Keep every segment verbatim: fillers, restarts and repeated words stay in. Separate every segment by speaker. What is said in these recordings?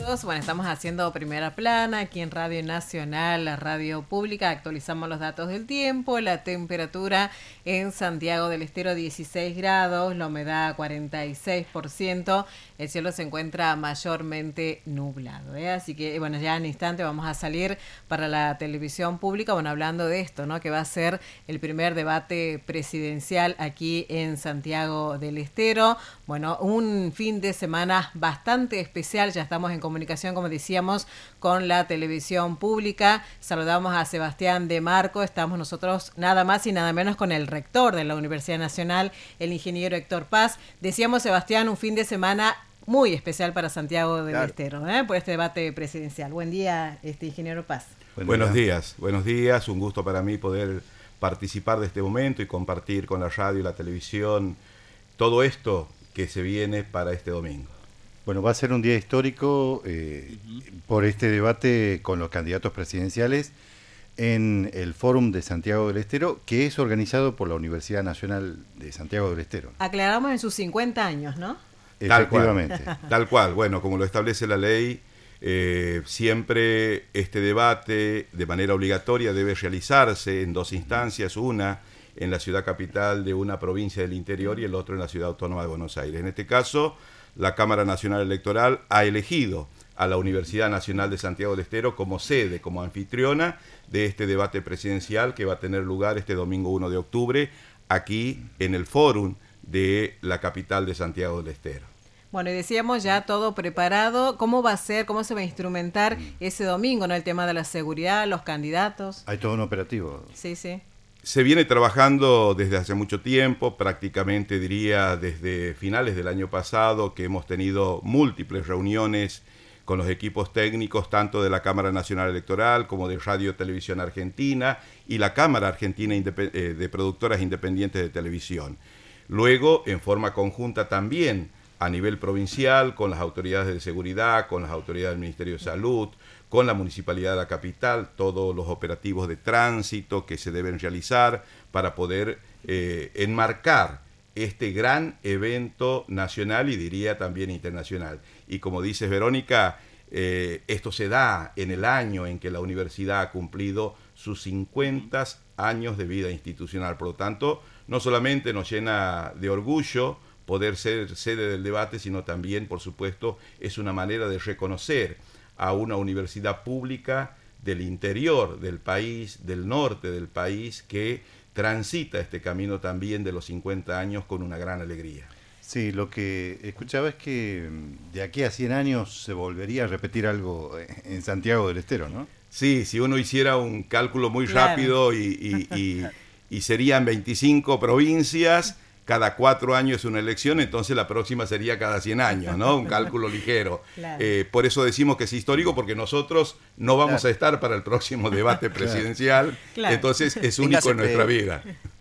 Speaker 1: Saludos, bueno, estamos haciendo Primera Plana aquí en Radio Nacional, la radio pública. Actualizamos los datos del tiempo. La temperatura en Santiago del Estero dieciséis grados, la humedad cuarenta y seis por ciento. El cielo se encuentra mayormente nublado, ¿eh? Así que, bueno, ya en instante vamos a salir para la televisión pública, bueno, hablando de esto, ¿no? Que va a ser el primer debate presidencial aquí en Santiago del Estero. Bueno, un fin de semana bastante especial. Ya estamos en comunicación, como decíamos, con la televisión pública. Saludamos a Sebastián de Marco. Estamos nosotros nada más y nada menos con el rector de la Universidad Nacional, el ingeniero Héctor Paz. Decíamos, Sebastián, un fin de semana muy especial para Santiago del claro. Estero, ¿eh? Por este debate presidencial. Buen día, este ingeniero Paz.
Speaker 2: Buen buenos día. días, buenos días. Un gusto para mí poder participar de este momento y compartir con la radio y la televisión todo esto que se viene para este domingo.
Speaker 3: Bueno, va a ser un día histórico eh, uh-huh. por este debate con los candidatos presidenciales en el Fórum de Santiago del Estero, que es organizado por la Universidad Nacional de Santiago del Estero.
Speaker 1: Aclaramos en sus cincuenta años, ¿no?
Speaker 3: Efectivamente.
Speaker 2: Tal cual. Tal cual. Bueno, como lo establece la ley, eh, siempre este debate de manera obligatoria debe realizarse en dos instancias, una en la ciudad capital de una provincia del interior y el otro en la ciudad autónoma de Buenos Aires. En este caso, la Cámara Nacional Electoral ha elegido a la Universidad Nacional de Santiago del Estero como sede, como anfitriona de este debate presidencial que va a tener lugar este domingo uno de octubre aquí en el Fórum de la capital de Santiago del Estero.
Speaker 1: Bueno, y decíamos ya todo preparado. ¿Cómo va a ser, cómo se va a instrumentar ese domingo, ¿no? El tema de la seguridad, los candidatos.
Speaker 3: Hay todo un operativo.
Speaker 1: Sí, sí.
Speaker 2: Se viene trabajando desde hace mucho tiempo, prácticamente diría desde finales del año pasado, que hemos tenido múltiples reuniones con los equipos técnicos, tanto de la Cámara Nacional Electoral como de Radio Televisión Argentina y la Cámara Argentina de Productoras Independientes de Televisión. Luego, en forma conjunta también a nivel provincial, con las autoridades de seguridad, con las autoridades del Ministerio de Salud, con la Municipalidad de la Capital, todos los operativos de tránsito que se deben realizar para poder eh, enmarcar este gran evento nacional y diría también internacional. Y como dices, Verónica, eh, esto se da en el año en que la universidad ha cumplido sus cincuenta años de vida institucional. Por lo tanto, no solamente nos llena de orgullo poder ser sede del debate, sino también, por supuesto, es una manera de reconocer a una universidad pública del interior del país, del norte del país, que transita este camino también de los cincuenta años con una gran alegría.
Speaker 3: Sí, lo que escuchaba es que de aquí a cien años se volvería a repetir algo en Santiago del Estero, ¿no?
Speaker 2: Sí, si uno hiciera un cálculo muy
Speaker 1: claro.
Speaker 2: rápido y, y, y, y serían veinticinco provincias, cada cuatro años es una elección, entonces la próxima sería cada cien años, ¿no? Un cálculo ligero. Claro. Eh, por eso decimos que es histórico, porque nosotros no vamos claro. a estar para el próximo debate presidencial, claro. entonces es único en nuestra vida.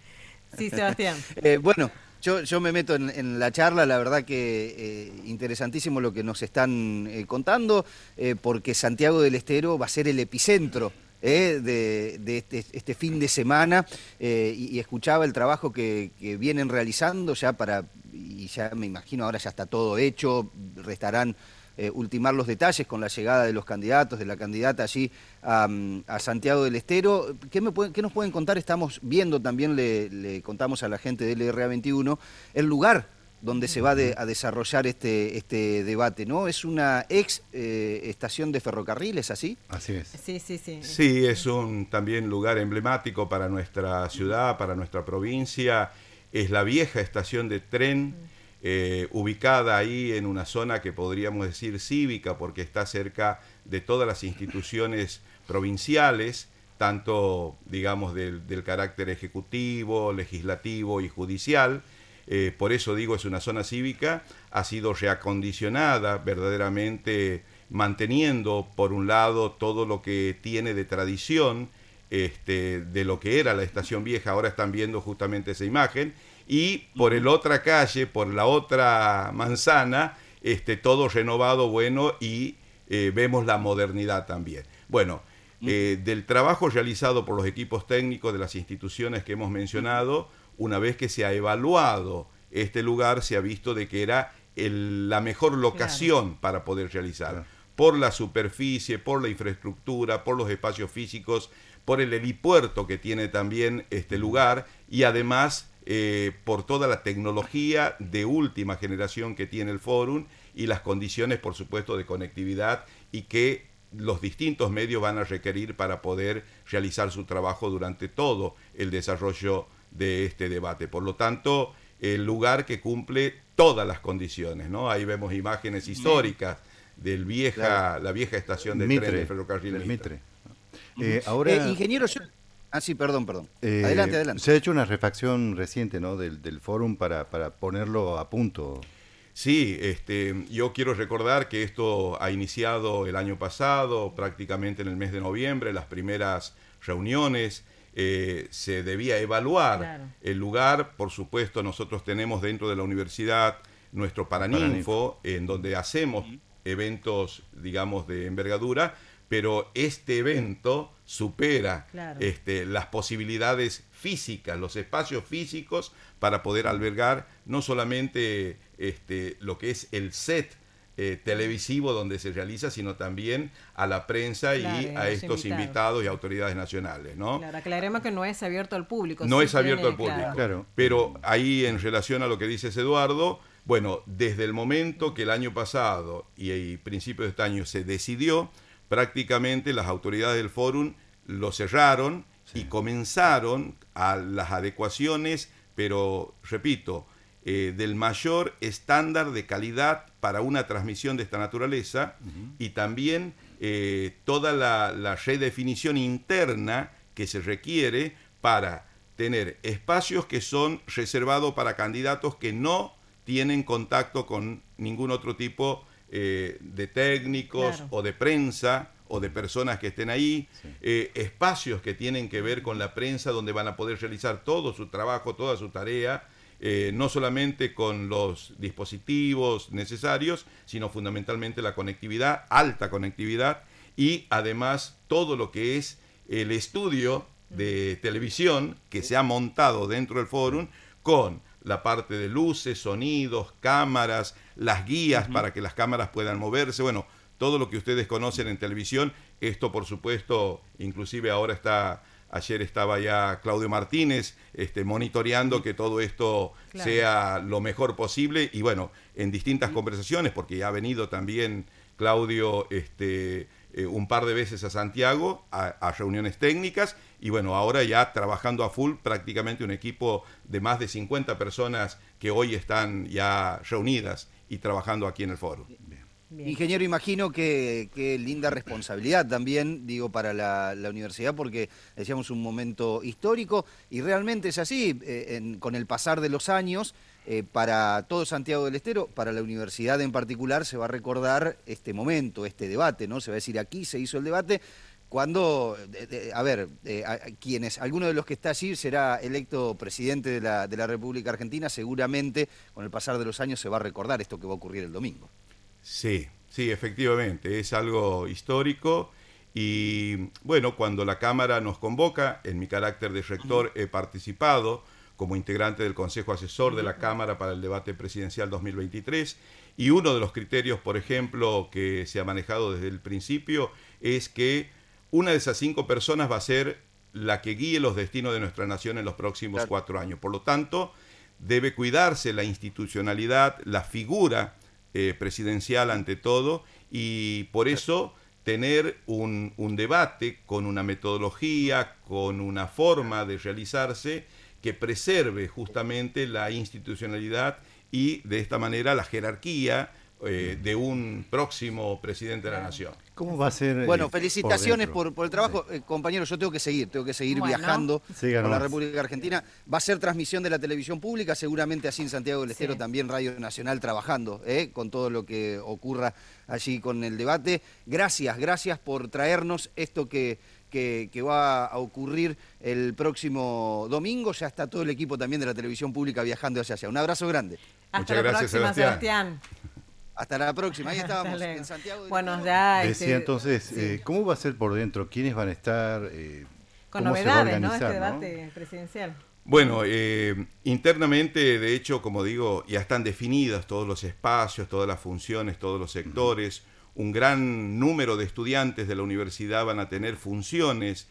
Speaker 1: Sí, Sebastián.
Speaker 4: Eh, bueno, yo, yo me meto en, en la charla, la verdad que eh, interesantísimo lo que nos están eh, contando, eh, porque Santiago del Estero va a ser el epicentro Eh, de, de este, este fin de semana eh, y, y escuchaba el trabajo que, que vienen realizando ya para, y ya me imagino ahora ya está todo hecho, restarán eh, ultimar los detalles con la llegada de los candidatos, de la candidata allí a, a Santiago del Estero. ¿Qué, me pueden, ¿Qué nos pueden contar? Estamos viendo también, le, le contamos a la gente de L R A veintiuno, el lugar donde se va de, a desarrollar este, este debate, ¿no? Es una ex eh, estación de ferrocarril, ¿es así?
Speaker 3: Así es.
Speaker 1: Sí, sí, sí.
Speaker 2: Sí, es un también lugar emblemático para nuestra ciudad, para nuestra provincia. Es la vieja estación de tren, eh, ubicada ahí en una zona que podríamos decir cívica, porque está cerca de todas las instituciones provinciales, tanto, digamos, del, del carácter ejecutivo, legislativo y judicial. Eh, por eso digo, es una zona cívica, ha sido reacondicionada verdaderamente, manteniendo por un lado todo lo que tiene de tradición este, de lo que era la estación vieja. Ahora están viendo justamente esa imagen, y por el otra calle, por la otra manzana, este, todo renovado, bueno, y eh, vemos la modernidad también. Bueno, eh, del trabajo realizado por los equipos técnicos de las instituciones que hemos mencionado, una vez que se ha evaluado este lugar, se ha visto de que era el, la mejor locación claro. para poder realizar. Claro. por la superficie, por la infraestructura, por los espacios físicos, por el helipuerto que tiene también este lugar y además eh, por toda la tecnología de última generación que tiene el Fórum y las condiciones, por supuesto, de conectividad y que los distintos medios van a requerir para poder realizar su trabajo durante todo el desarrollo de este debate. Por lo tanto, el lugar que cumple todas las condiciones, ¿no? Ahí vemos imágenes históricas del vieja, claro. la vieja estación de
Speaker 3: Mitre,
Speaker 2: tren del ferrocarril
Speaker 3: del
Speaker 2: Mitre.
Speaker 3: Mitre. Eh, ahora,
Speaker 4: eh, ingeniero, yo... Ah, sí, perdón, perdón.
Speaker 3: Eh,
Speaker 4: adelante, adelante.
Speaker 3: Se ha hecho una refacción reciente, ¿no?, del, del Fórum para, para ponerlo a punto.
Speaker 2: Sí, este, yo quiero recordar que esto ha iniciado el año pasado, prácticamente en el mes de noviembre, las primeras reuniones. Eh, se debía evaluar claro. el lugar. Por supuesto, nosotros tenemos dentro de la universidad nuestro Paraninfo, Paraninfo. en donde hacemos uh-huh. eventos, digamos, de envergadura, pero este evento supera claro. este, las posibilidades físicas, los espacios físicos para poder albergar no solamente este, lo que es el set eh, televisivo donde se realiza, sino también a la prensa claro, y a estos invitados. invitados y autoridades nacionales, ¿no?
Speaker 1: Claro, aclaremos que no es abierto al público.
Speaker 2: No
Speaker 1: sí
Speaker 2: es abierto
Speaker 1: tiene,
Speaker 2: al público,
Speaker 1: claro.
Speaker 2: Claro. Pero ahí en relación a lo que dices, Eduardo, bueno, desde el momento que el año pasado y a principios de este año se decidió, prácticamente las autoridades del Fórum lo cerraron sí. y comenzaron a las adecuaciones, pero repito, eh, del mayor estándar de calidad para una transmisión de esta naturaleza uh-huh. y también eh, toda la, la redefinición interna que se requiere para tener espacios que son reservados para candidatos que no tienen contacto con ningún otro tipo eh, de técnicos claro. o de prensa o de personas que estén ahí, sí. eh, espacios que tienen que ver con la prensa donde van a poder realizar todo su trabajo, toda su tarea, eh, no solamente con los dispositivos necesarios, sino fundamentalmente la conectividad, alta conectividad, y además todo lo que es el estudio de televisión que se ha montado dentro del Fórum con la parte de luces, sonidos, cámaras, las guías uh-huh. para que las cámaras puedan moverse, bueno, todo lo que ustedes conocen en televisión. Esto, por supuesto, inclusive ahora está, ayer estaba ya Claudio Martínez este, monitoreando que todo esto claro. sea lo mejor posible y bueno, en distintas sí. conversaciones, porque ya ha venido también Claudio este, eh, un par de veces a Santiago a, a reuniones técnicas y bueno, ahora ya trabajando a full, prácticamente un equipo de más de cincuenta personas que hoy están ya reunidas y trabajando aquí en el foro.
Speaker 4: Bien. Ingeniero, imagino que, que linda responsabilidad también, digo, para la, la universidad, porque decíamos un momento histórico, y realmente es así, eh, en, con el pasar de los años, eh, para todo Santiago del Estero, para la universidad en particular, se va a recordar este momento, este debate, ¿no? Se va a decir, aquí se hizo el debate, cuando, de, de, a ver, eh, a, quienes, alguno de los que está allí será electo presidente de la, de la República Argentina, seguramente con el pasar de los años se va a recordar esto que va a ocurrir el domingo.
Speaker 2: Sí, sí, efectivamente, es algo histórico y bueno, cuando la Cámara nos convoca, en mi carácter de rector he participado como integrante del Consejo Asesor de la Cámara para el debate presidencial dos mil veintitrés y uno de los criterios, por ejemplo, que se ha manejado desde el principio es que una de esas cinco personas va a ser la que guíe los destinos de nuestra nación en los próximos claro. cuatro años. Por lo tanto, debe cuidarse la institucionalidad, la figura Eh, presidencial ante todo y por eso tener un, un debate con una metodología, con una forma de realizarse que preserve justamente la institucionalidad y de esta manera la jerarquía eh, de un próximo presidente de la nación.
Speaker 3: ¿Cómo va a ser?
Speaker 4: Bueno,
Speaker 3: eh,
Speaker 4: felicitaciones por,
Speaker 3: por,
Speaker 4: por el trabajo. Eh, compañeros, yo tengo que seguir, tengo que seguir
Speaker 1: bueno.
Speaker 4: viajando
Speaker 3: Siga
Speaker 4: por la
Speaker 3: nomás.
Speaker 4: República Argentina. Va a ser transmisión de la televisión pública, seguramente así en Santiago del Estero
Speaker 1: sí.
Speaker 4: también Radio Nacional trabajando, eh, con todo lo que ocurra allí con el debate. Gracias, gracias por traernos esto que, que, que va a ocurrir el próximo domingo. Ya está todo el equipo también de la televisión pública viajando hacia allá. Un abrazo grande.
Speaker 1: Hasta
Speaker 2: Muchas
Speaker 1: la
Speaker 2: gracias,
Speaker 1: próxima,
Speaker 2: Sebastián.
Speaker 1: Sebastián.
Speaker 4: Hasta la próxima. Ahí estábamos en Santiago del
Speaker 1: bueno,
Speaker 4: Estero.
Speaker 1: ya,
Speaker 3: Decía
Speaker 1: este,
Speaker 3: entonces,
Speaker 1: sí.
Speaker 3: eh, ¿cómo va a ser por dentro? ¿Quiénes van a estar? Eh,
Speaker 1: Con
Speaker 3: ¿cómo se va a
Speaker 1: novedades, ¿no?
Speaker 3: organizar,
Speaker 1: Este
Speaker 3: ¿no?
Speaker 1: debate presidencial.
Speaker 2: Bueno, eh, internamente, de hecho, como digo, ya están definidas todos los espacios, todas las funciones, todos los sectores. un gran número de estudiantes de la universidad van a tener funciones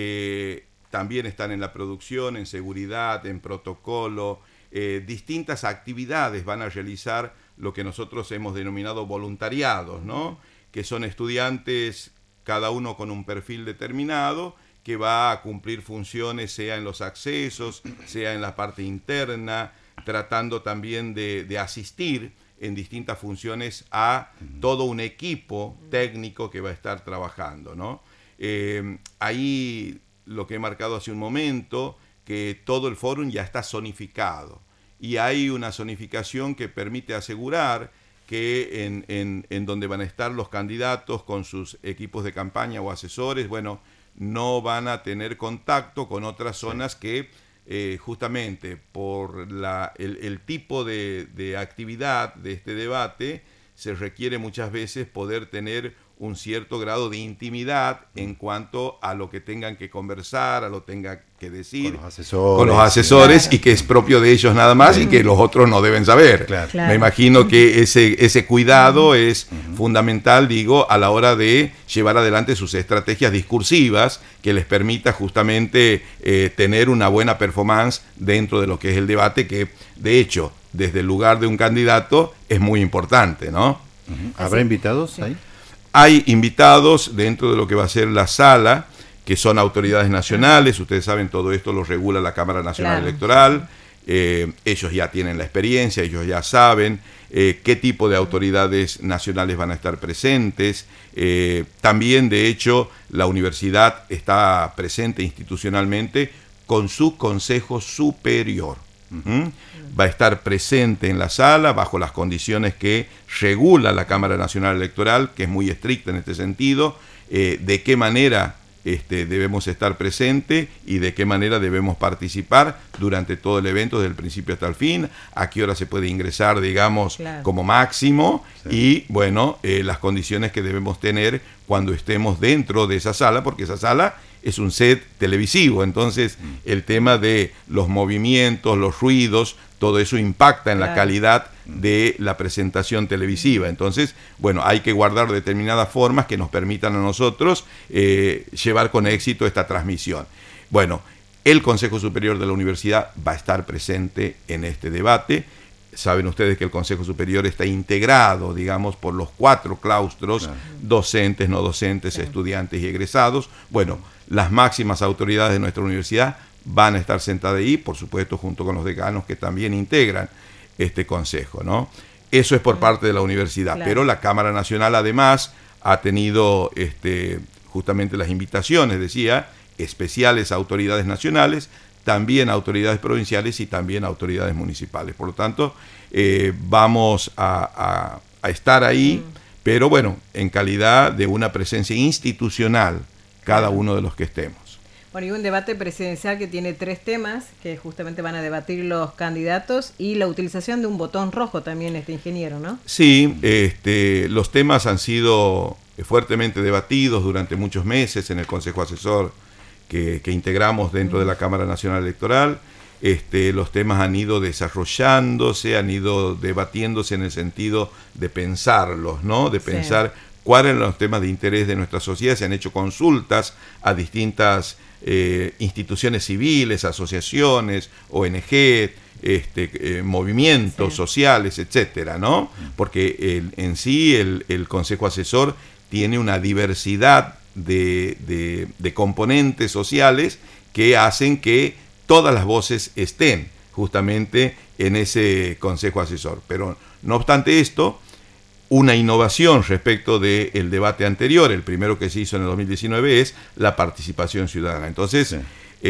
Speaker 2: que también están en la producción, en seguridad, en protocolo, eh, distintas actividades van a realizar lo que nosotros hemos denominado voluntariados, ¿no? Que son estudiantes, cada uno con un perfil determinado, que va a cumplir funciones, sea en los accesos, sea en la parte interna, tratando también de, de asistir en distintas funciones a todo un equipo técnico que va a estar trabajando, ¿no? Eh, ahí lo que he marcado hace un momento, que todo el fórum ya está zonificado y hay una zonificación que permite asegurar que en, en, en donde van a estar los candidatos con sus equipos de campaña o asesores, bueno, no van a tener contacto con otras zonas que eh, justamente por la, el, el tipo de, de actividad de este debate se requiere muchas veces poder tener un cierto grado de intimidad en cuanto a lo que tengan que conversar, a lo que tengan que decir
Speaker 3: con los asesores,
Speaker 2: con los asesores
Speaker 1: claro.
Speaker 2: Y que es propio de ellos nada más, sí. Y que los otros no deben saber.
Speaker 3: Claro.
Speaker 1: Claro.
Speaker 2: Me imagino que ese, ese cuidado uh-huh. es
Speaker 3: uh-huh.
Speaker 2: fundamental, digo, a la hora de llevar adelante sus estrategias discursivas que les permita justamente eh, tener una buena performance dentro de lo que es el debate, que de hecho, desde el lugar de un candidato es muy importante, ¿no?
Speaker 3: Uh-huh. ¿Habrá invitados sí. ahí?
Speaker 2: Hay invitados dentro de lo que va a ser la sala, que son autoridades nacionales. Ustedes saben, todo esto lo regula la Cámara Nacional claro. Electoral. Eh, ellos ya tienen la experiencia, ellos ya saben eh, qué tipo de autoridades nacionales van a estar presentes. Eh, también, de hecho, la universidad está presente institucionalmente con su Consejo Superior. ¿Mm? Va a estar presente en la sala bajo las condiciones que regula la Cámara Nacional Electoral, que es muy estricta en este sentido, eh, de qué manera este, debemos estar presentes y de qué manera debemos participar durante todo el evento, desde el principio hasta el fin, a qué hora se puede ingresar, digamos, claro. como máximo, sí. Y, bueno, eh, las condiciones que debemos tener cuando estemos dentro de esa sala, porque esa sala es un set televisivo, entonces el tema de los movimientos, los ruidos, todo eso impacta en claro. la calidad de la presentación televisiva. Entonces, bueno, hay que guardar determinadas formas que nos permitan a nosotros eh, llevar con éxito esta transmisión. Bueno, el Consejo Superior de la Universidad va a estar presente en este debate. Saben ustedes que el Consejo Superior está integrado, digamos, por los cuatro claustros, claro. docentes, no docentes, claro. estudiantes y egresados. Bueno, las máximas autoridades de nuestra universidad van a estar sentadas ahí, por supuesto, junto con los decanos que también integran este consejo, ¿no? Eso es por parte de la universidad, claro. Pero la Cámara Nacional además ha tenido este, justamente las invitaciones, decía, especiales a autoridades nacionales, también autoridades provinciales y también autoridades municipales. Por lo tanto, eh, vamos a, a, a estar ahí, mm. pero bueno, en calidad de una presencia institucional, cada uno de los que estemos.
Speaker 1: Bueno, y un debate presidencial que tiene tres temas, que justamente van a debatir los candidatos, y la utilización de un botón rojo también, este ingeniero, ¿no?
Speaker 2: Sí, este, los temas han sido fuertemente debatidos durante muchos meses en el Consejo Asesor que, que integramos dentro de la Cámara Nacional Electoral. Este, los temas han ido desarrollándose, han ido debatiéndose en el sentido de pensarlos, ¿no? De pensar sí. cuáles eran los temas de interés de nuestra sociedad. Se han hecho consultas a distintas eh, instituciones civiles, asociaciones, O N G, este, eh, movimientos sí. sociales, etcétera, ¿no? Porque el, en sí el, el Consejo Asesor tiene una diversidad de, de, de componentes sociales que hacen que todas las voces estén justamente en ese Consejo Asesor. Pero no obstante esto, una innovación respecto del debate anterior, el primero que se hizo en el dos mil diecinueve, es la participación ciudadana. Entonces, sí.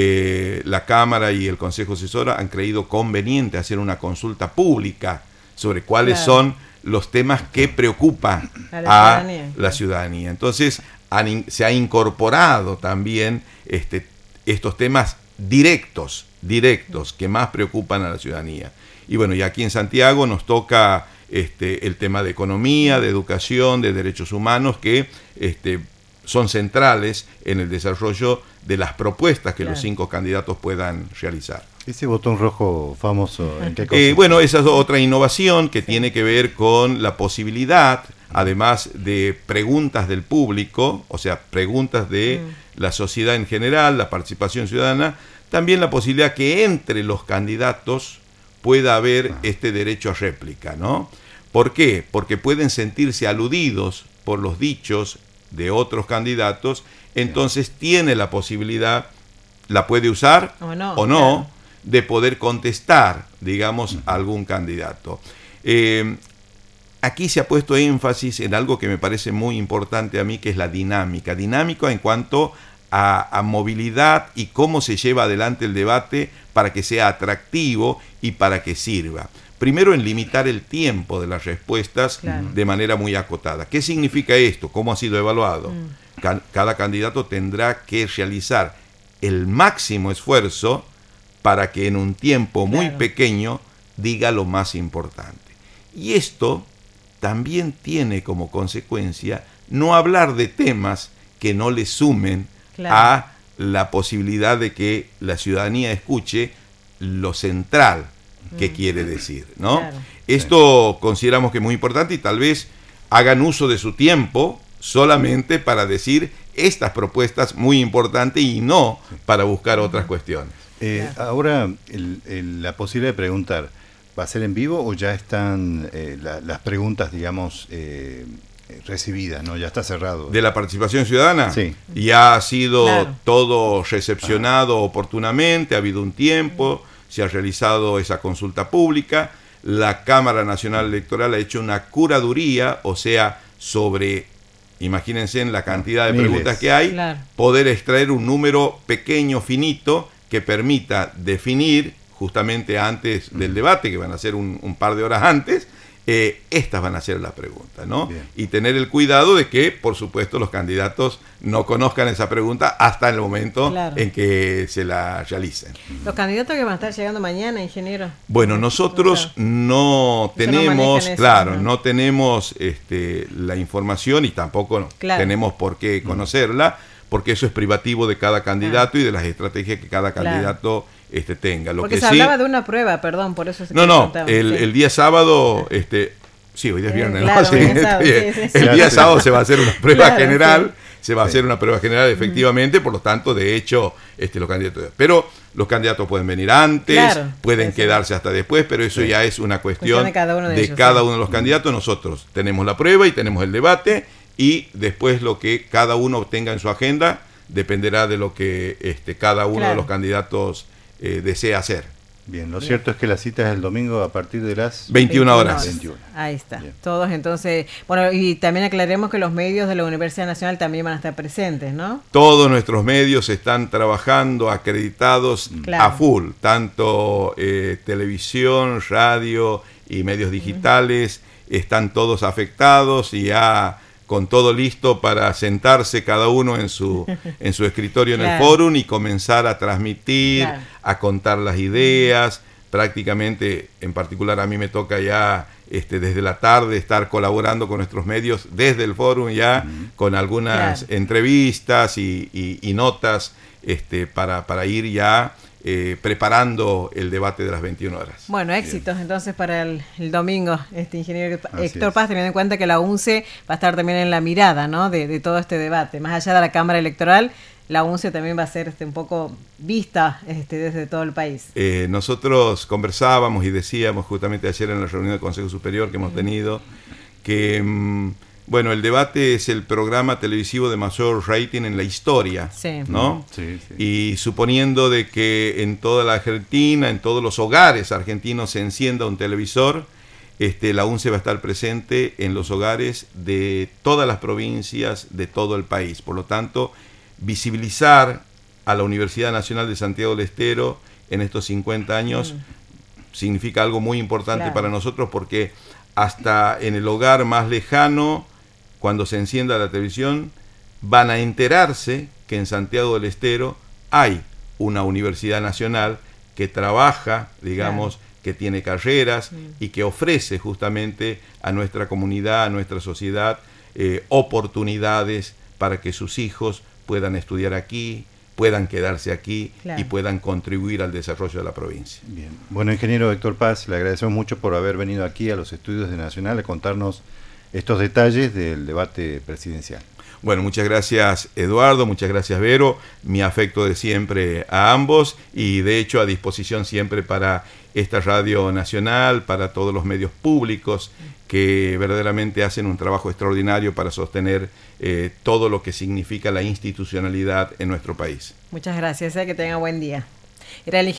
Speaker 2: eh, la Cámara y el Consejo Asesor han creído conveniente hacer una consulta pública sobre cuáles claro. son los temas que preocupan a la, a ciudadanía. la ciudadanía. Entonces, han, se ha incorporado también este, estos temas directos, directos, que más preocupan a la ciudadanía. Y bueno, y aquí en Santiago nos toca este, el tema de economía, de educación, de derechos humanos, que este, son centrales en el desarrollo de las propuestas que claro. los cinco candidatos puedan realizar.
Speaker 3: Ese botón rojo famoso, ¿en qué consiste?
Speaker 2: Eh, bueno, esa es otra innovación que sí. tiene que ver con la posibilidad además de preguntas del público, o sea, preguntas de mm. la sociedad en general, la participación ciudadana, también la posibilidad que entre los candidatos pueda haber este derecho a réplica, ¿no? ¿Por qué? Porque pueden sentirse aludidos por los dichos de otros candidatos, entonces tiene la posibilidad, la puede usar
Speaker 1: o no,
Speaker 2: o no
Speaker 1: claro.
Speaker 2: de poder contestar, digamos, a algún candidato. Eh, aquí se ha puesto énfasis en algo que me parece muy importante a mí, que es la dinámica. Dinámica en cuanto a, a movilidad y cómo se lleva adelante el debate para que sea atractivo y para que sirva. Primero, en limitar el tiempo de las respuestas claro. de manera muy acotada. ¿Qué significa esto? ¿Cómo ha sido evaluado? Mm. Ca- cada candidato tendrá que realizar el máximo esfuerzo para que en un tiempo muy claro. pequeño diga lo más importante. Y esto también tiene como consecuencia no hablar de temas que no le sumen claro. a la posibilidad de que la ciudadanía escuche lo central que mm. quiere decir, ¿no? Claro. Esto sí. consideramos que es muy importante y tal vez hagan uso de su tiempo solamente para decir estas propuestas muy importantes y no sí. para buscar otras cuestiones.
Speaker 3: Eh, ahora, el, el, la posibilidad de preguntar, ¿va a ser en vivo o ya están eh, la, las preguntas, digamos, eh, recibidas, ¿no? Ya está cerrado.
Speaker 2: ¿De la participación ciudadana?
Speaker 3: Sí.
Speaker 2: Ya ha sido claro. todo recepcionado
Speaker 3: ah.
Speaker 2: oportunamente, ha habido un tiempo, se ha realizado esa consulta pública, la Cámara Nacional Electoral ha hecho una curaduría, o sea, sobre, imagínense en la cantidad de
Speaker 3: Miles.
Speaker 2: preguntas que hay,
Speaker 1: claro.
Speaker 2: poder extraer un número pequeño, finito, que permita definir, justamente antes del debate, que van a ser un, un par de horas antes, eh, estas van a ser las preguntas, ¿no? Bien. Y tener el cuidado de que, por supuesto, los candidatos no conozcan esa pregunta hasta el momento claro. en que se la realicen.
Speaker 1: ¿Los candidatos que van a estar llegando mañana, ingeniero?
Speaker 2: Bueno, nosotros no tenemos,
Speaker 1: no
Speaker 2: claro,
Speaker 1: eso, ¿no?
Speaker 2: no tenemos este, la información y tampoco claro. tenemos por qué conocerla, porque eso es privativo de cada candidato claro. y de las estrategias que cada candidato claro. este, tenga. Lo
Speaker 1: porque
Speaker 2: que
Speaker 1: se
Speaker 2: sí,
Speaker 1: hablaba de una prueba, perdón, por eso se
Speaker 2: No, no,
Speaker 1: contaba,
Speaker 2: el,
Speaker 1: sí.
Speaker 2: el día sábado, este, sí, hoy es viernes,
Speaker 1: eh, claro,
Speaker 2: ¿no? Sí,
Speaker 1: el sábado,
Speaker 2: sí,
Speaker 1: sí, sí, sí.
Speaker 2: el día sábado se va a hacer una prueba
Speaker 1: claro,
Speaker 2: general,
Speaker 1: sí.
Speaker 2: se va a hacer una prueba general efectivamente, por lo tanto, de hecho, este, los candidatos, pero los candidatos pueden venir antes,
Speaker 1: claro,
Speaker 2: pueden
Speaker 1: sí,
Speaker 2: quedarse hasta después, pero eso sí. ya es una cuestión, cuestión
Speaker 1: de cada uno de,
Speaker 2: de,
Speaker 1: ellos,
Speaker 2: cada
Speaker 1: sí.
Speaker 2: uno de los candidatos. Nosotros tenemos la prueba y tenemos el debate y después lo que cada uno tenga en su agenda dependerá de lo que este, cada uno
Speaker 1: claro.
Speaker 2: de los candidatos eh, desea hacer.
Speaker 3: Bien, lo Bien. cierto es que la cita es el domingo a partir de las
Speaker 2: veintiuna horas.
Speaker 3: veintiuna.
Speaker 1: Ahí está.
Speaker 3: Bien.
Speaker 1: Todos entonces, bueno, y también aclaremos que los medios de la Universidad Nacional también van a estar presentes, ¿no?
Speaker 2: Todos nuestros medios están trabajando acreditados claro. a full, tanto eh, televisión, radio y medios digitales, uh-huh. están todos afectados y ya con todo listo para sentarse cada uno en su, en su escritorio claro. en el fórum y comenzar a transmitir, claro. a contar las ideas. Prácticamente, en particular a mí me toca ya este, desde la tarde estar colaborando con nuestros medios desde el fórum ya, uh-huh. con algunas claro. entrevistas y, y, y notas este, para, para ir ya Eh, preparando el debate de las veintiuna horas.
Speaker 1: Bueno, éxitos Bien. entonces para el, el domingo, este ingeniero
Speaker 3: Así
Speaker 1: Héctor
Speaker 3: es.
Speaker 1: Paz, teniendo en cuenta que la UNCE va a estar también en la mirada, ¿no? de, de todo este debate. Más allá de la Cámara Electoral, la UNCE también va a ser este, un poco vista este, desde todo el país.
Speaker 2: Eh, nosotros conversábamos y decíamos justamente ayer en la reunión del Consejo Superior que hemos tenido que... Mmm, Bueno, el debate es el programa televisivo de mayor rating en la historia,
Speaker 1: sí.
Speaker 2: ¿no?
Speaker 3: Sí, sí.
Speaker 2: Y suponiendo de que en toda la Argentina, en todos los hogares argentinos se encienda un televisor, este, la UNCE va a estar presente en los hogares de todas las provincias de todo el país. Por lo tanto, visibilizar a la Universidad Nacional de Santiago del Estero en estos cincuenta años mm. significa algo muy importante claro. para nosotros, porque hasta en el hogar más lejano, cuando se encienda la televisión, van a enterarse que en Santiago del Estero hay una universidad nacional que trabaja, digamos, claro. que tiene carreras sí. y que ofrece justamente a nuestra comunidad, a nuestra sociedad, eh, oportunidades para que sus hijos puedan estudiar aquí, puedan quedarse aquí claro. y puedan contribuir al desarrollo de la provincia.
Speaker 3: Bien. Bueno, ingeniero Héctor Paz, le agradecemos mucho por haber venido aquí a los estudios de Nacional a contarnos estos detalles del debate presidencial.
Speaker 2: Bueno, muchas gracias Eduardo, muchas gracias Vero, mi afecto de siempre a ambos y de hecho a disposición siempre para esta radio nacional, para todos los medios públicos que verdaderamente hacen un trabajo extraordinario para sostener eh, todo lo que significa la institucionalidad en nuestro país.
Speaker 1: Muchas gracias, eh, que tenga buen día. Era el